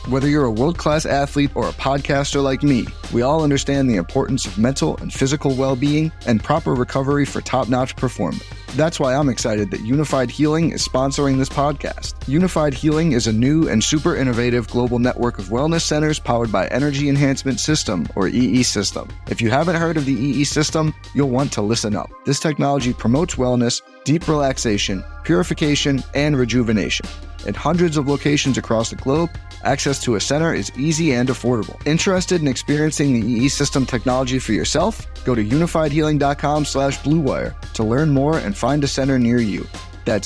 Whether you're a world-class athlete or a podcaster like me, we all understand the importance of mental and physical well-being and proper recovery for top-notch performance. That's why I'm excited that Unified Healing is sponsoring this podcast. Unified Healing is a new and super innovative global network of wellness centers powered by Energy Enhancement System, or EE System. If you haven't heard of the EE System, you'll want to listen up. This technology promotes wellness, deep relaxation, purification, and rejuvenation. In hundreds of locations across the globe, access to a center is easy and affordable. Interested in experiencing the EE System technology for yourself? Go to unifiedhealing.com/bluewire to learn more and find a center near you. That's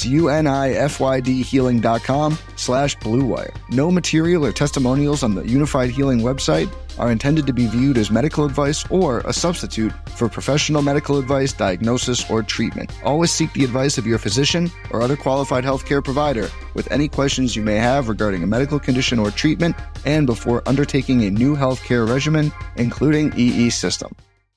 unifydhealing.com/bluewire. No material or testimonials on the Unified Healing website are intended to be viewed as medical advice or a substitute for professional medical advice, diagnosis, or treatment. Always seek the advice of your physician or other qualified healthcare provider with any questions you may have regarding a medical condition or treatment and before undertaking a new healthcare regimen, including EE System.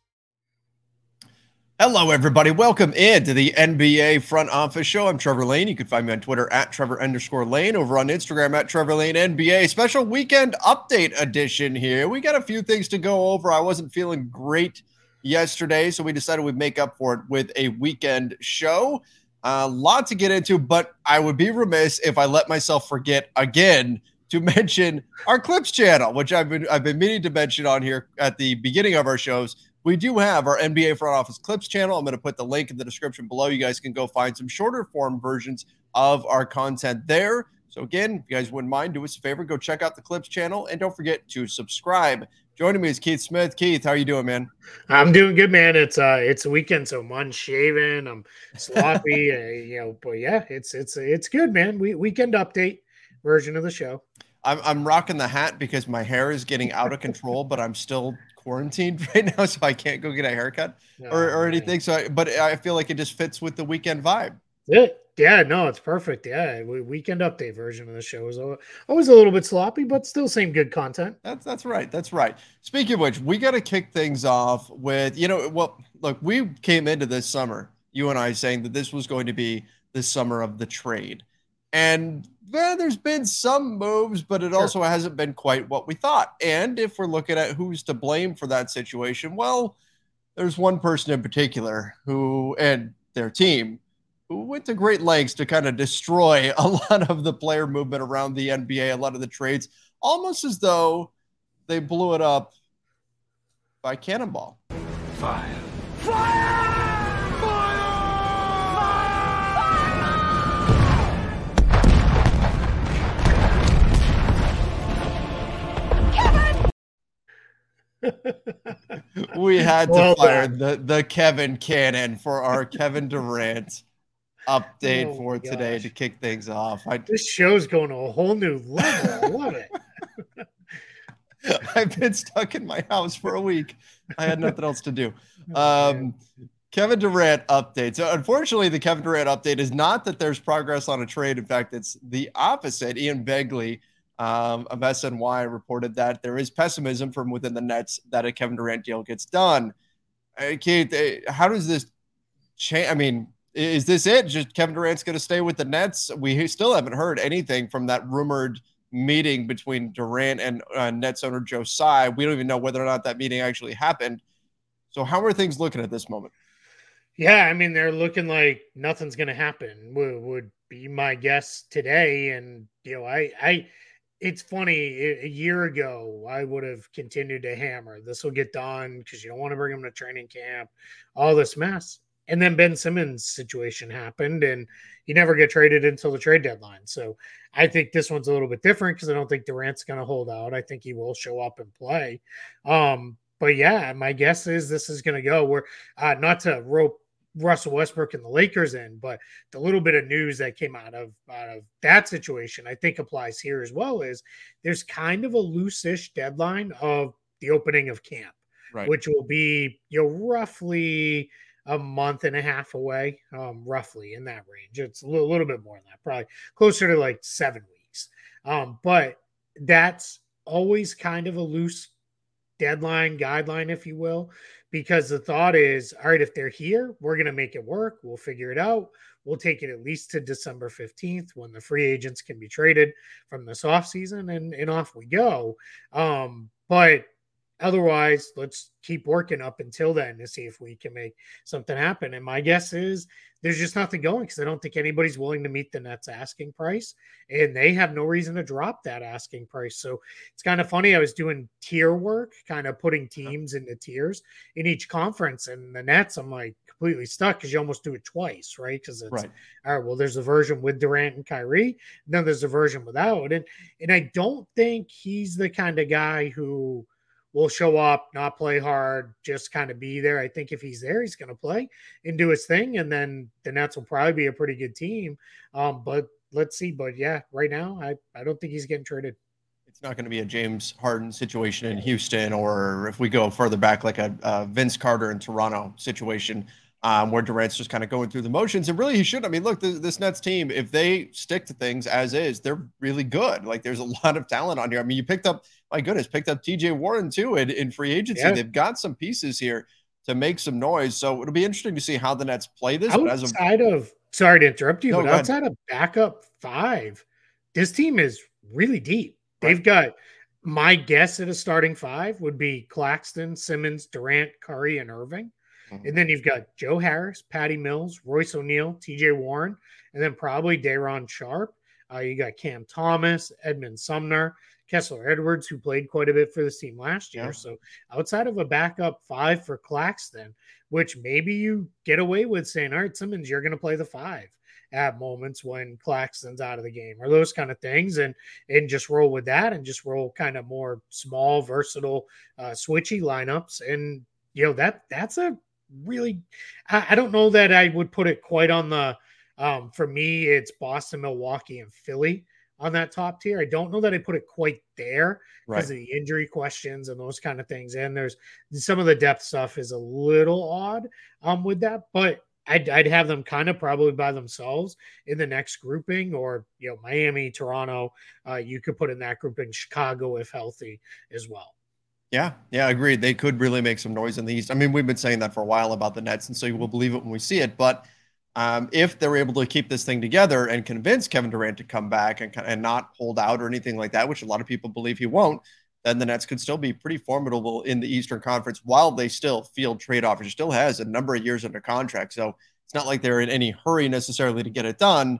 Hello, everybody. Welcome in to the NBA Front Office Show. I'm Trevor Lane. You can find me on Twitter at Trevor_Lane, over on Instagram at Trevor Lane NBA. Special weekend update edition here. We got a few things to go over. I wasn't feeling great yesterday, so we decided we'd make up for it with a weekend show. A lot to get into, but I would be remiss if I let myself forget again to mention our Clips channel, which I've been meaning to mention on here at the beginning of our shows. We do have our NBA Front Office Clips channel. I'm going to put the link in the description below. You guys can go find some shorter form versions of our content there. So again, if you guys wouldn't mind, do us a favor, go check out the Clips channel, and don't forget to subscribe. Joining me is Keith Smith. Keith, how are you doing, man? I'm doing good, man. It's a weekend, so I'm unshaven, I'm sloppy, but yeah, it's good, man. Weekend update version of the show. I'm rocking the hat because my hair is getting out of control, but I'm still quarantined right now, so I can't go get a haircut or anything. So, but I feel like it just fits with the weekend vibe. Yeah, no, it's perfect. Yeah, weekend update version of the show is always a little bit sloppy, but still same good content. That's right. That's right. Speaking of which, we got to kick things off with, look, we came into this summer, you and I, saying that this was going to be the summer of the trade. And there's been some moves, but it also hasn't been quite what we thought. And if we're looking at who's to blame for that situation, well, there's one person in particular who, and their team, who went to great lengths to kind of destroy a lot of the player movement around the NBA, a lot of the trades, almost as though they blew it up by cannonball. Fire! Fire! We had to fire the Kevin Cannon for our Kevin Durant update for today to kick things off. This show's going to a whole new level. I love it. I've been stuck in my house for a week. I had nothing else to do. Kevin Durant update. So unfortunately, the Kevin Durant update is not that there's progress on a trade. In fact, it's the opposite. Ian Begley of SNY reported that there is pessimism from within the Nets that a Kevin Durant deal gets done. Keith, how does this change? I mean, is this it? Just Kevin Durant's going to stay with the Nets? We still haven't heard anything from that rumored meeting between Durant and Nets owner Joe Tsai. We don't even know whether or not that meeting actually happened. So how are things looking at this moment? Yeah, I mean, they're looking like nothing's going to happen, would be my guess today. And, it's funny, a year ago, I would have continued to hammer. This will get done because you don't want to bring him to training camp, all this mess. And then Ben Simmons' situation happened, and he never get traded until the trade deadline. So I think this one's a little bit different because I don't think Durant's going to hold out. I think he will show up and play. But yeah, my guess is this is going to go where, not to rope Russell Westbrook and the Lakers in, but the little bit of news that came out of that situation, I think applies here as well, is there's kind of a loose-ish deadline of the opening of camp, which will be, roughly a month and a half away, roughly in that range. It's a little bit more than that, probably closer to like 7 weeks. But that's always kind of a loose deadline, guideline, if you will, because the thought is, all right, if they're here, we're going to make it work. We'll figure it out. We'll take it at least to December 15th when the free agents can be traded from this offseason, and off we go. But otherwise, let's keep working up until then to see if we can make something happen. And my guess is there's just nothing going because I don't think anybody's willing to meet the Nets asking price, and they have no reason to drop that asking price. So it's kind of funny. I was doing tier work, kind of putting teams into tiers in each conference, and the Nets, I'm like completely stuck because you almost do it twice, right? Because it's Right. all right. Well, there's a version with Durant and Kyrie, and then there's a version without, and I don't think he's the kind of guy who will show up, not play hard, just kind of be there. I think if he's there, he's going to play and do his thing, and then the Nets will probably be a pretty good team. But let's see. But yeah, right now, I don't think he's getting traded. It's not going to be a James Harden situation in Houston, or if we go further back, like a Vince Carter in Toronto situation, where Durant's just kind of going through the motions. And really, he should. I mean, look, this Nets team, if they stick to things as is, they're really good. Like, there's a lot of talent on here. I mean, you picked up TJ Warren too in free agency. Yeah. They've got some pieces here to make some noise. So it'll be interesting to see how the Nets play this. Sorry to interrupt you, but outside of backup five, this team is really deep. Right. They've got, my guess at a starting five would be Claxton, Simmons, Durant, Curry, and Irving. Mm-hmm. And then you've got Joe Harris, Patty Mills, Royce O'Neal, TJ Warren, and then probably Day'Ron Sharpe. You got Cam Thomas, Edmund Sumner, Kessler Edwards, who played quite a bit for this team last year. Yeah. So outside of a backup five for Claxton, which maybe you get away with saying, all right, Simmons, you're going to play the five at moments when Claxton's out of the game, or those kind of things, and just roll with that, and just roll kind of more small, versatile, switchy lineups. And, you know, that's a really, I don't know that I would put it quite on the, for me, it's Boston, Milwaukee, and Philly on that top tier. I don't know that I put it quite there because of the injury questions and those kind of things. And there's some of the depth stuff is a little odd with that, but I'd have them kind of probably by themselves in the next grouping, or, you know, Miami, Toronto, you could put in that grouping, Chicago, if healthy as well. Yeah, agreed. They could really make some noise in the East. I mean, we've been saying that for a while about the Nets, and so we'll believe it when we see it. But if they're able to keep this thing together and convince Kevin Durant to come back and not hold out or anything like that, which a lot of people believe he won't, then the Nets could still be pretty formidable in the Eastern Conference while they still field trade offers. He still has a number of years under contract, so it's not like they're in any hurry necessarily to get it done.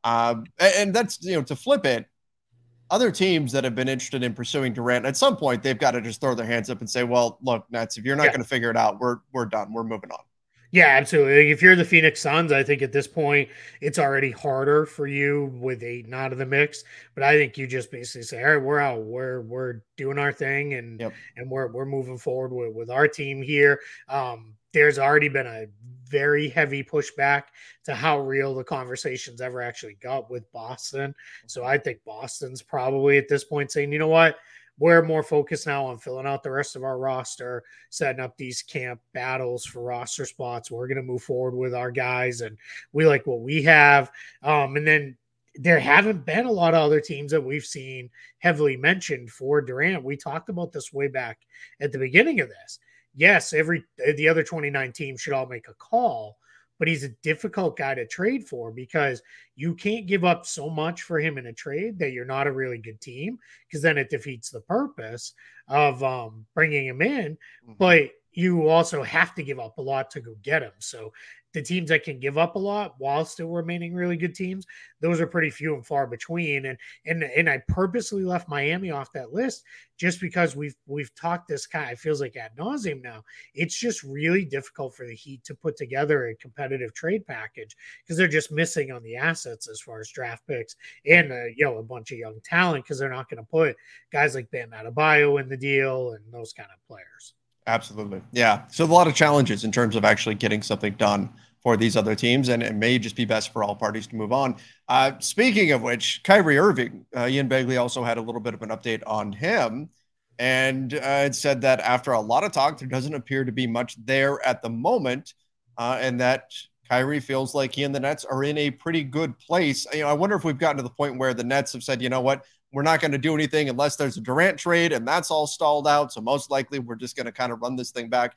And that's, you know, to flip it, other teams that have been interested in pursuing Durant, at some point they've got to just throw their hands up and say, well, look, Nets, if you're not going to figure it out, we're done. We're moving on. Yeah, absolutely. If you're the Phoenix Suns, I think at this point it's already harder for you with Ayton out of the mix. But I think you just basically say, all right, we're out. We're doing our thing, and we're moving forward with our team here. There's already been a very heavy pushback to how real the conversations ever actually got with Boston. So I think Boston's probably at this point saying, you know what? We're more focused now on filling out the rest of our roster, setting up these camp battles for roster spots. We're going to move forward with our guys, and we like what we have. And then there haven't been a lot of other teams that we've seen heavily mentioned for Durant. We talked about this way back at the beginning of this. Yes, the other 29 teams should all make a call, but he's a difficult guy to trade for because you can't give up so much for him in a trade that you're not a really good team, because then it defeats the purpose of bringing him in. Mm-hmm. But you also have to give up a lot to go get him. So the teams that can give up a lot while still remaining really good teams, those are pretty few and far between. And I purposely left Miami off that list just because we've talked this kind of feels like ad nauseum now. It's just really difficult for the Heat to put together a competitive trade package because they're just missing on the assets as far as draft picks and a bunch of young talent, because they're not going to put guys like Bam Adebayo in the deal and those kind of players. Absolutely. Yeah. So a lot of challenges in terms of actually getting something done for these other teams, and it may just be best for all parties to move on. Speaking of which, Kyrie Irving, Ian Begley also had a little bit of an update on him, and it said that after a lot of talk, there doesn't appear to be much there at the moment, and that Kyrie feels like he and the Nets are in a pretty good place. You know, I wonder if we've gotten to the point where the Nets have said, you know what, we're not going to do anything unless there's a Durant trade, and that's all stalled out. So most likely we're just going to kind of run this thing back.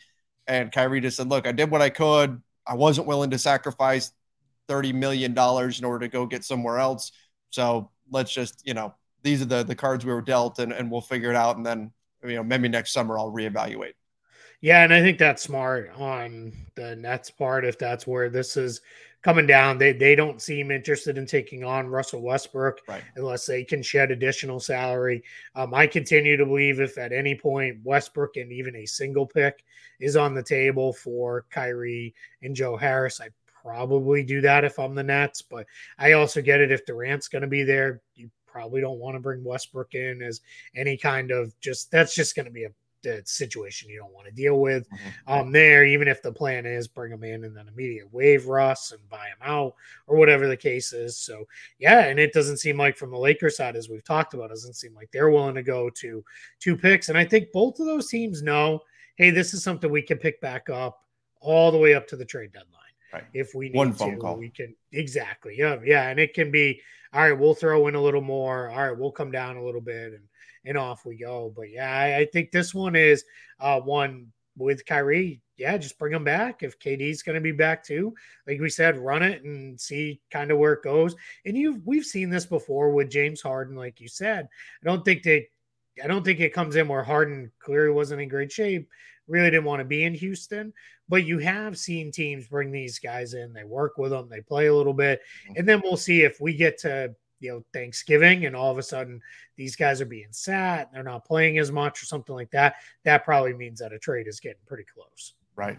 And Kyrie just said, look, I did what I could. I wasn't willing to sacrifice $30 million in order to go get somewhere else. So let's just, these are the cards we were dealt, and we'll figure it out. And then, maybe next summer I'll reevaluate. Yeah, and I think that's smart on the Nets part. If that's where this is coming down, they don't seem interested in taking on Russell Westbrook unless they can shed additional salary. I continue to believe if at any point Westbrook and even a single pick is on the table for Kyrie and Joe Harris, I'd probably do that if I'm the Nets. But I also get it if Durant's going to be there, you probably don't want to bring Westbrook in as any kind of that's just going to be the situation you don't want to deal with there, even if the plan is bring him in and then immediate waive Russ and buy him out or whatever the case is. So yeah, and it doesn't seem like from the Lakers side, as we've talked about, doesn't seem like they're willing to go to 2 picks. And I think both of those teams know, hey, this is something we can pick back up all the way up to the trade deadline. Right. If we need one phone call, we can exactly. Yeah. And it can be, all right, we'll throw in a little more. All right, we'll come down a little bit and off we go. But yeah, I think this one is one with Kyrie. Yeah, just bring him back. If KD's going to be back too, like we said, run it and see kind of where it goes. And we've seen this before with James Harden, like you said. I don't think it comes in where Harden clearly wasn't in great shape, really didn't want to be in Houston. But you have seen teams bring these guys in. They work with them. They play a little bit. And then we'll see if we get to Thanksgiving and all of a sudden these guys are being sat, they're not playing as much or something like that. That probably means that a trade is getting pretty close. Right.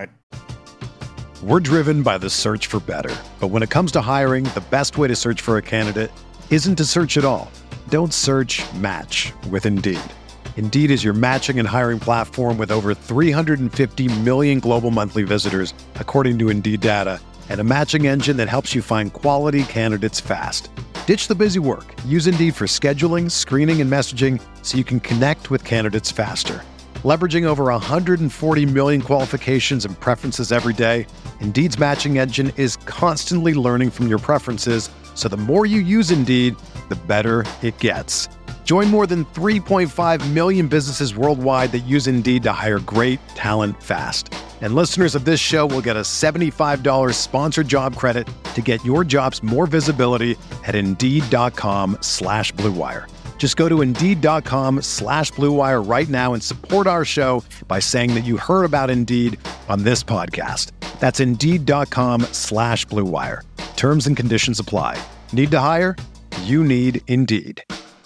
We're driven by the search for better. But when it comes to hiring, the best way to search for a candidate isn't to search at all. Don't search, match with Indeed. Indeed is your matching and hiring platform with over 350 million global monthly visitors, according to Indeed data, and a matching engine that helps you find quality candidates fast. Ditch the busy work. Use Indeed for scheduling, screening, and messaging so you can connect with candidates faster. Leveraging over 140 million qualifications and preferences every day, Indeed's matching engine is constantly learning from your preferences, so the more you use Indeed, the better it gets. Join more than 3.5 million businesses worldwide that use Indeed to hire great talent fast. And listeners of this show will get a $75 sponsored job credit to get your jobs more visibility at Indeed.com/Blue Wire. Just go to Indeed.com/Blue Wire right now and support our show by saying that you heard about Indeed on this podcast. That's Indeed.com/Blue Wire. Terms and conditions apply. Need to hire? You need Indeed.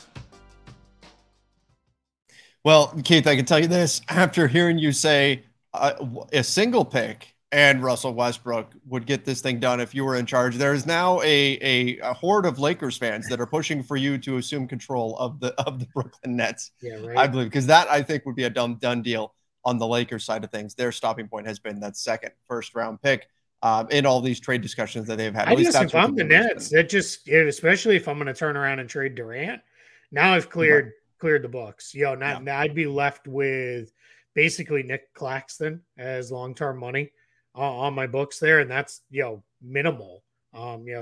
Well, Keith, I can tell you this, after hearing you say a single pick and Russell Westbrook would get this thing done if you were in charge, there is now a horde of Lakers fans that are pushing for you to assume control of the Brooklyn Nets. Yeah, right. I believe, because that I think would be a done deal on the Lakers side of things. Their stopping point has been that second first-round pick in all these trade discussions that they've had. If I'm the Nets, especially if I'm going to turn around and trade Durant, now I've cleared the books. Now I'd be left with basically Nick Claxton as long-term money on my books there, and that's minimal. At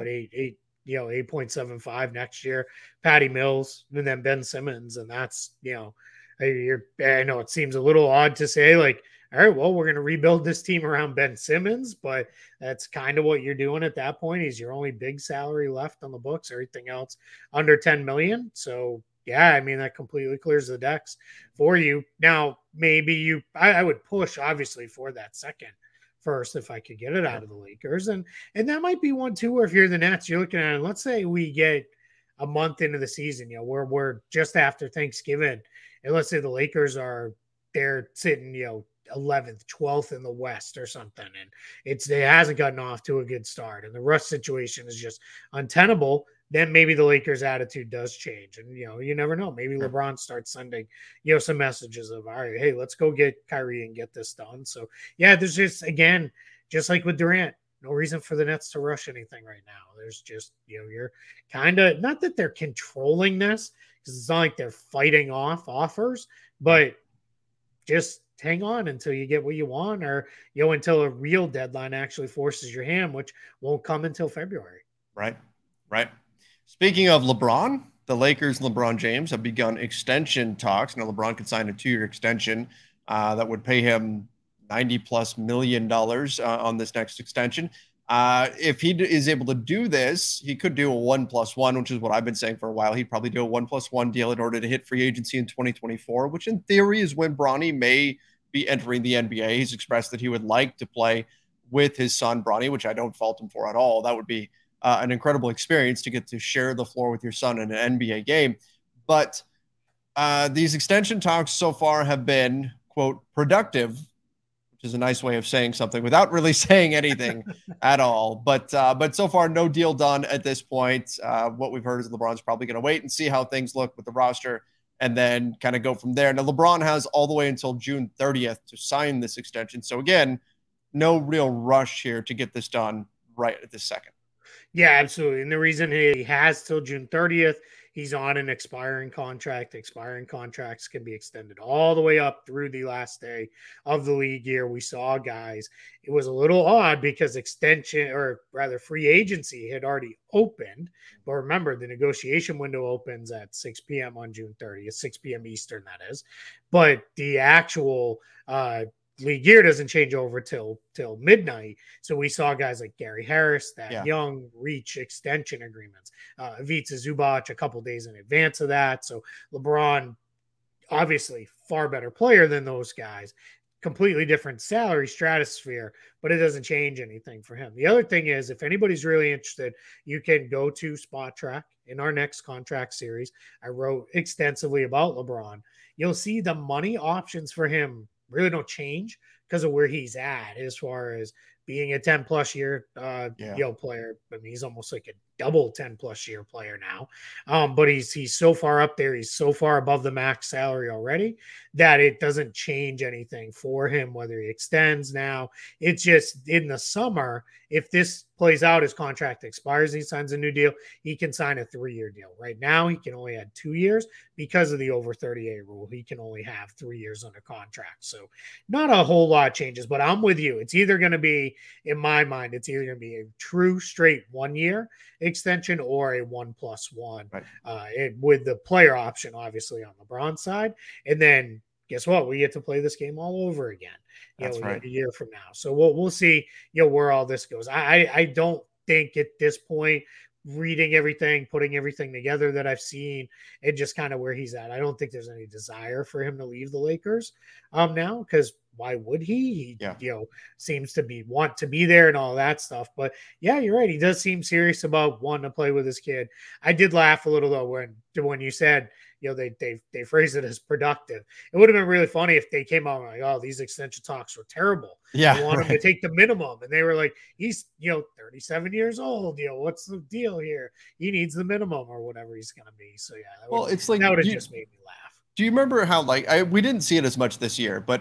8.75 next year. Patty Mills and then Ben Simmons, and that's I know it seems a little odd to say like, all right, well, we're going to rebuild this team around Ben Simmons, but that's kind of what you're doing at that point. He's your only big salary left on the books. Everything else under 10 million. So yeah, I mean, that completely clears the decks for you. Now, maybe I would push, obviously, for that second first if I could get it out of the Lakers. And that might be one, too, where if you're the Nets, you're looking at it. Let's say we get a month into the season, we're just after Thanksgiving. And let's say the Lakers they're sitting, 11th, 12th in the West or something. And it hasn't gotten off to a good start. And the Russ situation is just untenable. Then maybe the Lakers' attitude does change. And, you never know. Maybe LeBron starts sending, some messages of, all right, hey, let's go get Kyrie and get this done. So, yeah, there's just, again, just like with Durant, no reason for the Nets to rush anything right now. There's just, you're kind of, not that they're controlling this, because it's not like they're fighting off offers, but just hang on until you get what you want or, until a real deadline actually forces your hand, which won't come until February. Right. Speaking of LeBron, the Lakers and LeBron James have begun extension talks. Now, LeBron could sign a 2-year extension that would pay him $90+ million on this next extension. If he is able to do this, he could do a 1+1, which is what I've been saying for a while. He'd probably do a 1+1 deal in order to hit free agency in 2024, which in theory is when Bronny may be entering the NBA. He's expressed that he would like to play with his son Bronny, which I don't fault him for at all. That would be an incredible experience to get to share the floor with your son in an NBA game. But these extension talks so far have been, quote, productive, which is a nice way of saying something without really saying anything at all. But so far, no deal done at this point. What we've heard is LeBron's probably going to wait and see how things look with the roster and then kind of go from there. Now, LeBron has all the way until June 30th to sign this extension. So again, no real rush here to get this done right at this second. Yeah, absolutely. And the reason he has till June 30th, he's on an expiring contract. Expiring contracts can be extended all the way up through the last day of the league year. We saw guys, it was a little odd because extension, or rather free agency, had already opened. But remember, the negotiation window opens at 6 p.m. on June 30th, 6 p.m. Eastern, that is. But the actual league year doesn't change over till midnight. So we saw guys like Gary Harris, Young reach extension agreements. Ivica Zubac a couple days in advance of that. So LeBron, obviously far better player than those guys, completely different salary stratosphere, but it doesn't change anything for him. The other thing is, if anybody's really interested, you can go to Spot Track in our next contract series. I wrote extensively about LeBron. You'll see the money options for him really don't change because of where he's at as far as being a 10+ year player. I mean, he's almost like a double 10+ year player now. But he's so far up there. He's so far above the max salary already that it doesn't change anything for him, whether he extends now. It's just in the summer, if this plays out, his contract expires, he signs a new deal, he can sign a 3-year deal. Right now, he can only add 2 years because of the over 38 rule. He can only have 3 years under contract. So not a whole lot changes, but I'm with you. It's either going to be, in my mind, it's either going to be a true straight 1 year extension or a 1+1, right. With the player option, obviously, on LeBron's side. And then guess what? We get to play this game all over again, a year from now. So we'll see, where all this goes. I don't think at this point, reading everything, putting everything together that I've seen, and just kind of where he's at, I don't think there's any desire for him to leave the Lakers now, because why would he? He seems to want to be there and all that stuff. But yeah, you're right. He does seem serious about wanting to play with his kid. I did laugh a little though when you said, they phrase it as productive. It would have been really funny if they came out like, oh, these extension talks were terrible. Yeah, they want him to take the minimum, and they were like, he's 37 years old. What's the deal here? He needs the minimum or whatever he's going to be. So yeah, it's like that would have just made me laugh. Do you remember how we didn't see it as much this year, but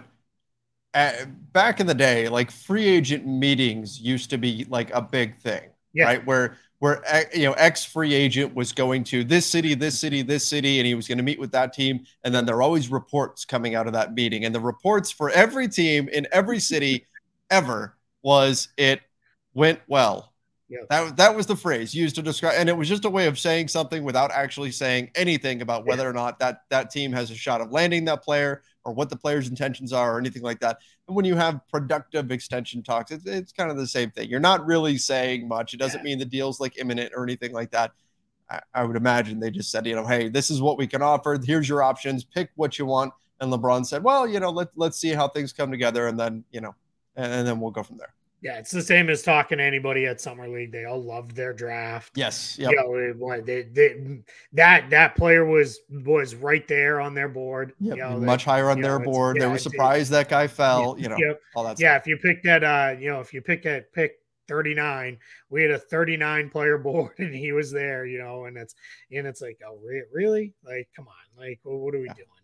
back in the day, like free agent meetings used to be like a big thing, right? Where ex free agent was going to this city, and he was going to meet with that team. And then there are always reports coming out of that meeting. And the reports for every team in every city ever was it went well. Yeah. That was the phrase used to describe, and it was just a way of saying something without actually saying anything about whether or not that team has a shot of landing that player or what the player's intentions are or anything like that. And when you have productive extension talks, it's kind of the same thing. You're not really saying much. It doesn't mean the deal's like imminent or anything like that. I would imagine they just said, hey, this is what we can offer. Here's your options. Pick what you want. And LeBron said, well, let's see how things come together, and then and then we'll go from there. Yeah, it's the same as talking to anybody at Summer League. They all loved their draft. Yes. Yep. That player was right there on their board. Yep. Much higher on their board. They were surprised that guy fell. All that stuff. Yeah, if you pick that, if you pick at pick 39, we had a 39 player board, and he was there. And it's like, oh, really? Like, come on, like, what are we doing?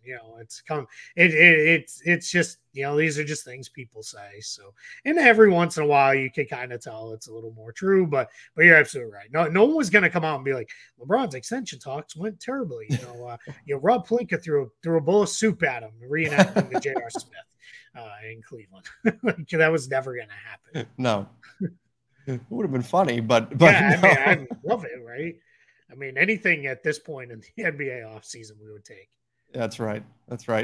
It's just, these are just things people say. So, and every once in a while you can kind of tell it's a little more true, but you're absolutely right. No one was going to come out and be like, LeBron's extension talks went terribly. Rob Pelinka threw a bowl of soup at him, reenacting the J.R. Smith in Cleveland. That was never going to happen. No. It would have been funny, but yeah, no. I love it, right? I mean, anything at this point in the NBA offseason we would take. That's right. That's right.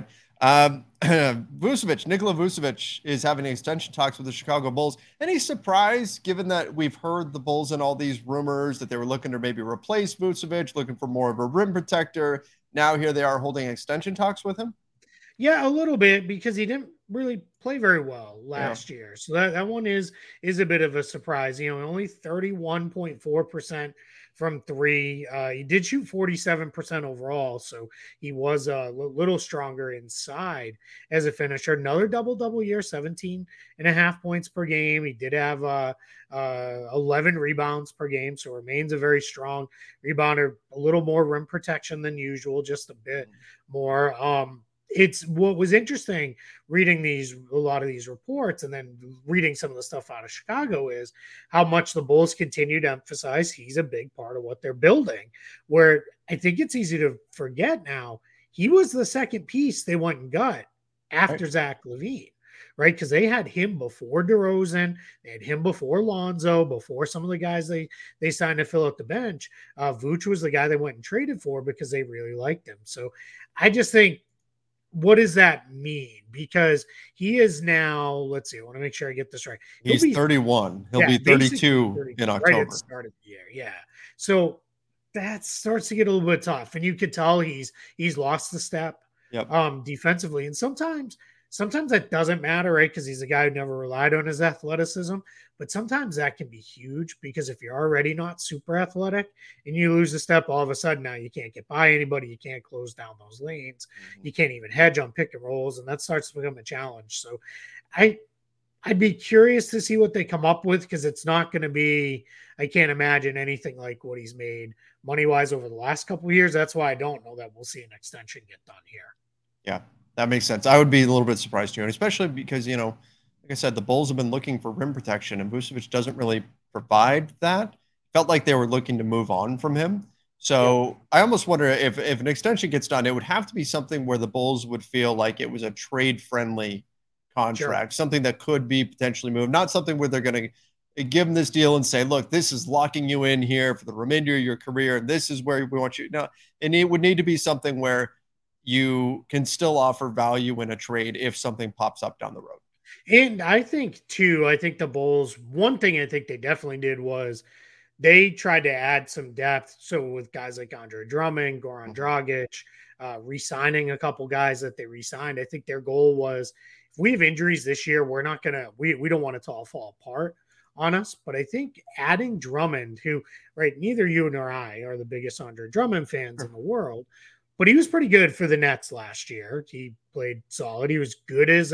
Vucevic, Nikola Vucevic is having extension talks with the Chicago Bulls. Any surprise given that we've heard the Bulls and all these rumors that they were looking to maybe replace Vucevic, looking for more of a rim protector. Now here they are holding extension talks with him? Yeah, a little bit because he didn't really play very well last year. So that one is a bit of a surprise. You know, only 31.4% from three. He did shoot 47% overall. So he was a little stronger inside as a finisher. Another double year, 17.5 points per game. He did have 11 rebounds per game. So remains a very strong rebounder, a little more rim protection than usual, just a bit more. It's what was interesting reading a lot of these reports and then reading some of the stuff out of Chicago is how much the Bulls continue to emphasize he's a big part of what they're building, where I think it's easy to forget now. He was the second piece they went and got after Zach LaVine, right? Because they had him before DeRozan, they had him before Lonzo, before some of the guys they signed to fill out the bench. Vooch was the guy they went and traded for because they really liked him. So I just think, what does that mean? Because he is now, let's see, I want to make sure I get this right. He's 31. He'll be 32 in October. Right at the start of the year. Yeah. So that starts to get a little bit tough. And you could tell he's lost the step defensively. And sometimes that doesn't matter, right? Because he's a guy who never relied on his athleticism. But sometimes that can be huge because if you're already not super athletic and you lose a step, all of a sudden now you can't get by anybody. You can't close down those lanes. You can't even hedge on pick and rolls. And that starts to become a challenge. So I'd be curious to see what they come up with because it's not going to be, I can't imagine anything like what he's made money-wise over the last couple of years. That's why I don't know that we'll see an extension get done here. Yeah, that makes sense. I would be a little bit surprised too, and especially because, you know, like I said, the Bulls have been looking for rim protection, and Vucevic doesn't really provide that. Felt like they were looking to move on from him. So I almost wonder if an extension gets done, it would have to be something where the Bulls would feel like it was a trade-friendly contract, something that could be potentially moved, not something where they're going to give him this deal and say, look, this is locking you in here for the remainder of your career, and this is where we want you. No, and it would need to be something where you can still offer value in a trade if something pops up down the road. And I think, too, the Bulls, one thing I think they definitely did was they tried to add some depth. So with guys like Andre Drummond, Goran Dragic, re-signing a couple guys that they re-signed, I think their goal was, if we have injuries this year, we're not going to, we don't want it to all fall apart on us. But I think adding Drummond, who, right, neither you nor I are the biggest Andre Drummond fans in the world, but he was pretty good for the Nets last year. He played solid. He was good as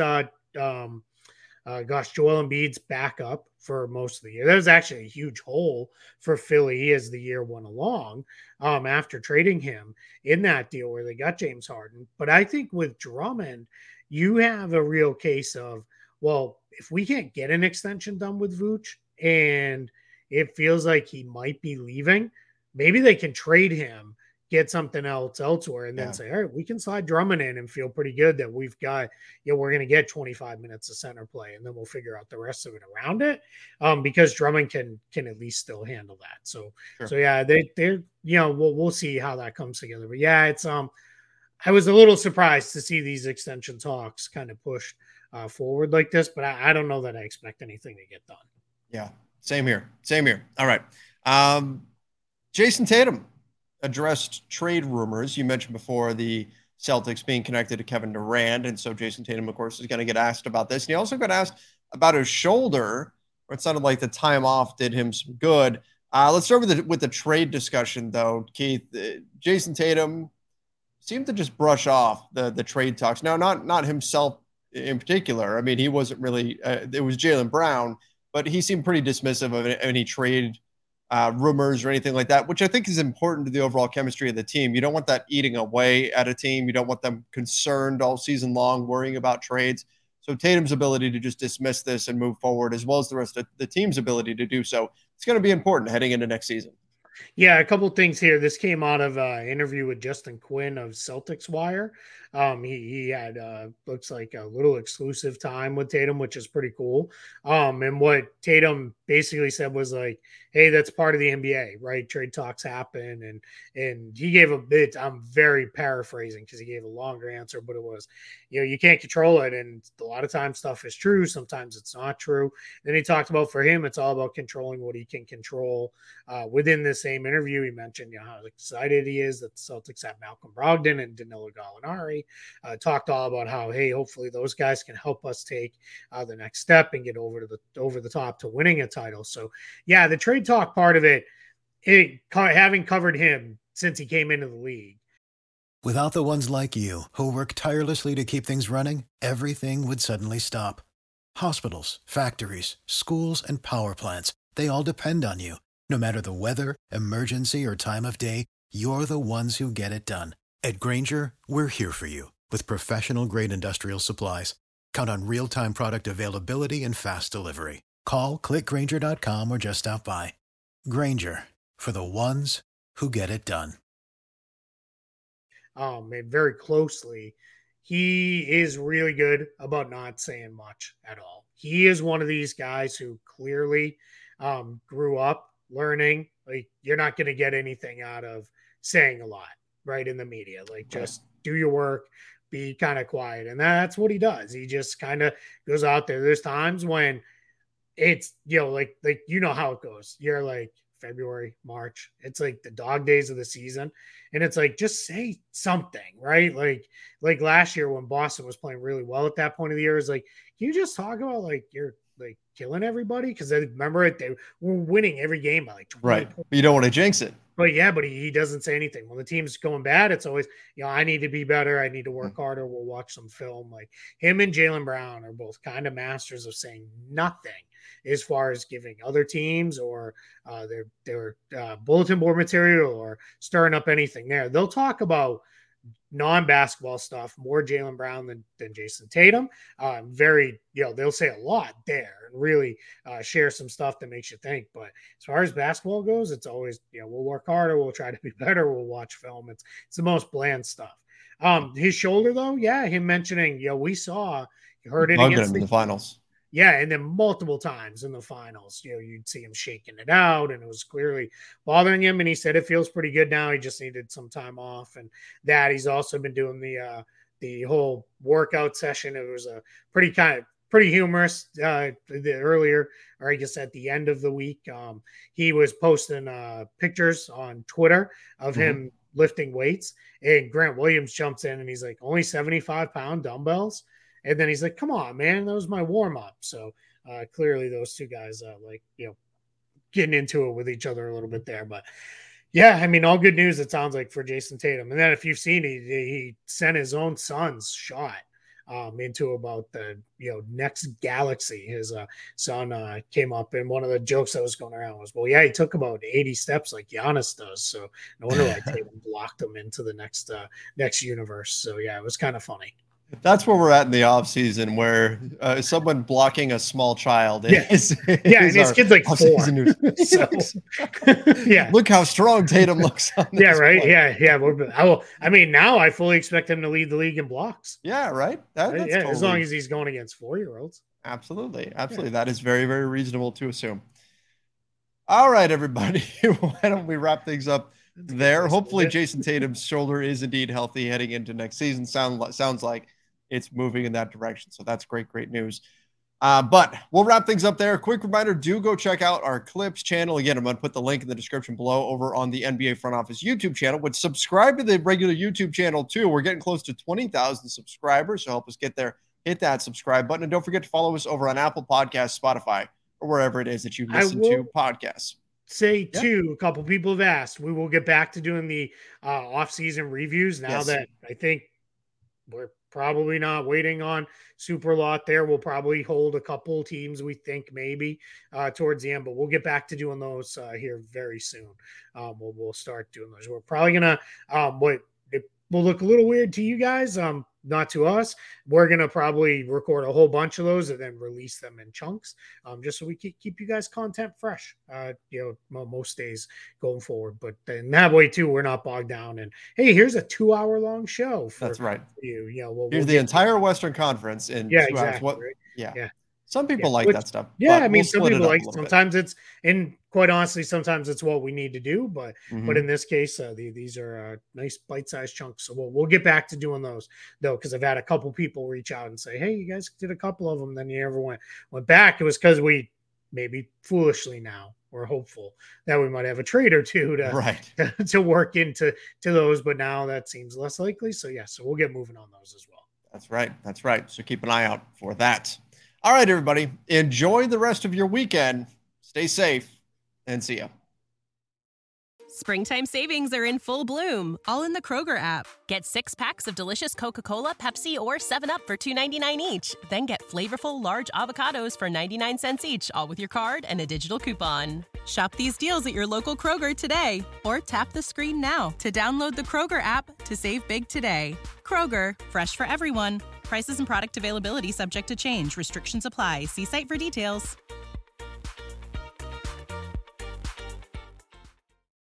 Joel Embiid's backup for most of the year. That was actually a huge hole for Philly as the year went along after trading him in that deal where they got James Harden. But I think with Drummond, you have a real case of, well, if we can't get an extension done with Vooch and it feels like he might be leaving, maybe they can trade him, get something else elsewhere, and then say, all right, we can slide Drummond in and feel pretty good that we've got, we're going to get 25 minutes of center play, and then we'll figure out the rest of it around it, because Drummond can at least still handle that. So yeah, they're we'll see how that comes together. But yeah, it's I was a little surprised to see these extension talks kind of pushed forward like this, but I don't know that I expect anything to get done. Yeah, same here. All right, Jason Tatum addressed trade rumors. You mentioned before the Celtics being connected to Kevin Durant. And so Jason Tatum, of course, is going to get asked about this. And he also got asked about his shoulder, where it sounded like the time off did him some good. Let's start with the trade discussion, though, Keith. Jason Tatum seemed to just brush off the trade talks. Now, not himself in particular. I mean, he wasn't really it was Jaylen Brown, but he seemed pretty dismissive of any trade rumors or anything like that, which I think is important to the overall chemistry of the team. You don't want that eating away at a team. You don't want them concerned all season long, worrying about trades. So Tatum's ability to just dismiss this and move forward, as well as the rest of the team's ability to do so, it's going to be important heading into next season. Yeah, a couple things here. This came out of an interview with Justin Quinn of Celtics Wire. He had looks like a little exclusive time with Tatum, which is pretty cool. And what Tatum basically said was like, "Hey, that's part of the NBA, right? Trade talks happen." And he gave a bit. I'm very paraphrasing because he gave a longer answer, but it was, you can't control it, and a lot of times stuff is true. Sometimes it's not true. Then he talked about for him, it's all about controlling what he can control. Within the same interview, he mentioned how excited he is that the Celtics have Malcolm Brogdon and Danilo Gallinari. Talked all about how, hey, hopefully those guys can help us take the next step and get over the top to winning a title. So, yeah, the trade talk part of it, having covered him since he came into the league. Without the ones like you who work tirelessly to keep things running, everything would suddenly stop. Hospitals, factories, schools, and power plants, they all depend on you. No matter the weather, emergency, or time of day, you're the ones who get it done. At Grainger, we're here for you with professional-grade industrial supplies. Count on real-time product availability and fast delivery. Call, clickgrainger.com, or just stop by. Grainger, for the ones who get it done. And very closely, he is really good about not saying much at all. He is one of these guys who clearly grew up learning. Like, you're not going to get anything out of saying a lot, right, in the media. Like, just do your work, be kind of quiet. And that's what he does. He just kind of goes out there. There's times when it's, like how it goes. You're like, February, March. It's like the dog days of the season. And it's like, just say something, right? Like last year when Boston was playing really well at that point of the year, it's like, can you just talk about like you're like killing everybody? Because I remember they were winning every game by like 20 right. points. But you don't want to jinx it. But yeah, but he doesn't say anything. When the team's going bad, it's always, I need to be better. I need to work harder. We'll watch some film. Like, him and Jaylen Brown are both kind of masters of saying nothing as far as giving other teams or their bulletin board material or stirring up anything there. They'll talk about non-basketball stuff, more Jaylen Brown than Jason Tatum. They'll say a lot there and really share some stuff that makes you think. But as far as basketball goes, it's always, we'll work harder. We'll try to be better. We'll watch film. It's the most bland stuff. His shoulder, though, him mentioning, we saw, you heard it against in the finals. Yeah, and then multiple times in the finals, you'd see him shaking it out, and it was clearly bothering him. And he said it feels pretty good now. He just needed some time off, and that he's also been doing the whole workout session. It was a pretty humorous earlier, or I guess at the end of the week. He was posting pictures on Twitter of him lifting weights, and Grant Williams jumps in and he's like, only 75-pound dumbbells. And then he's like, come on, man, that was my warm up. So clearly those two guys getting into it with each other a little bit there. But yeah, I mean, all good news, it sounds like, for Jason Tatum. And then if you've seen it, he sent his own son's shot into about the next galaxy. His son came up, and one of the jokes that was going around was, well, yeah, he took about 80 steps like Giannis does. So no wonder why Tatum blocked him into the next universe. So yeah, it was kind of funny. That's where we're at in the off season, where someone blocking a small child is and his kid's like 4. So, yeah, look how strong Tatum looks. On this right. play. Yeah. I mean, now I fully expect him to lead the league in blocks. Yeah, right. Totally, as long as he's going against 4-year-olds. Absolutely. That is very, very reasonable to assume. All right, everybody, why don't we wrap things up there? Hopefully, Jason Tatum's shoulder is indeed healthy heading into next season. Sounds like it's moving in that direction. So that's great news. But we'll wrap things up there. Quick reminder, do go check out our Clips channel. Again, I'm going to put the link in the description below over on the NBA Front Office YouTube channel. But subscribe to the regular YouTube channel too. We're getting close to 20,000 subscribers. So help us get there. Hit that subscribe button. And don't forget to follow us over on Apple Podcasts, Spotify, or wherever it is that you listen to podcasts. Say too, a couple people have asked. We will get back to doing the off-season reviews now that I think we're probably not waiting on super lot there. We'll probably hold a couple teams we think maybe towards the end, but we'll get back to doing those here very soon. We'll start doing those. We're probably gonna it will look a little weird to you guys. not to us. We're going to probably record a whole bunch of those and then release them in chunks, just so we keep you guys content fresh, most days going forward. But in that way too, we're not bogged down. And hey, here's a 2-hour long show. That's right. For you. Here's the entire Western Conference in 2 hours. Right? Yeah. Some people like that stuff. Yeah, I mean, some people like. Sometimes it's, and quite honestly, sometimes it's what we need to do. But in this case, these are nice bite-sized chunks. So we'll get back to doing those though, because I've had a couple people reach out and say, "Hey, you guys did a couple of them, then you never went back." It was because we maybe foolishly now we're hopeful that we might have a trade or two to work into those, but now that seems less likely. So so we'll get moving on those as well. That's right. So keep an eye out for that. All right, everybody, enjoy the rest of your weekend. Stay safe, and see ya. Springtime savings are in full bloom, all in the Kroger app. Get 6 packs of delicious Coca-Cola, Pepsi, or 7-Up for $2.99 each. Then get flavorful large avocados for 99 cents each, all with your card and a digital coupon. Shop these deals at your local Kroger today, or tap the screen now to download the Kroger app to save big today. Kroger, fresh for everyone. Prices and product availability subject to change. Restrictions apply. See site for details.